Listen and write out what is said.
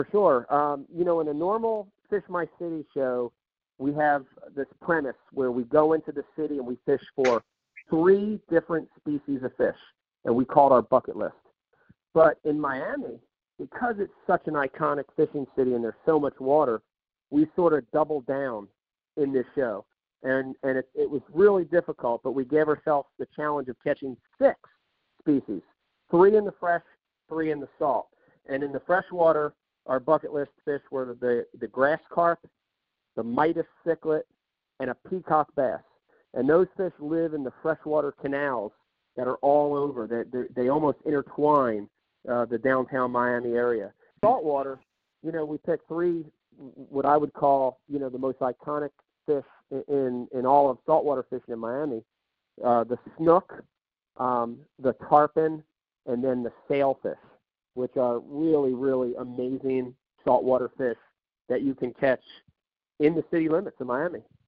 For sure. In a normal Fish My City show, we have this premise where we go into the city and we fish for 3 different species of fish, and we call it our bucket list. But in Miami, because it's such an iconic fishing city and there's so much water, we sort of doubled down in this show. And it was really difficult, but we gave ourselves the challenge of catching 6 species, 3 in the fresh, 3 in the salt. And in the freshwater, our bucket list fish were the grass carp, the Midas cichlid, and a peacock bass. And those fish live in the freshwater canals that are all over. They almost intertwine the downtown Miami area. Saltwater, we picked 3, what I would call, the most iconic fish in all of saltwater fishing in Miami. The snook, the tarpon, and then the sailfish, which are really, really amazing saltwater fish that you can catch in the city limits of Miami.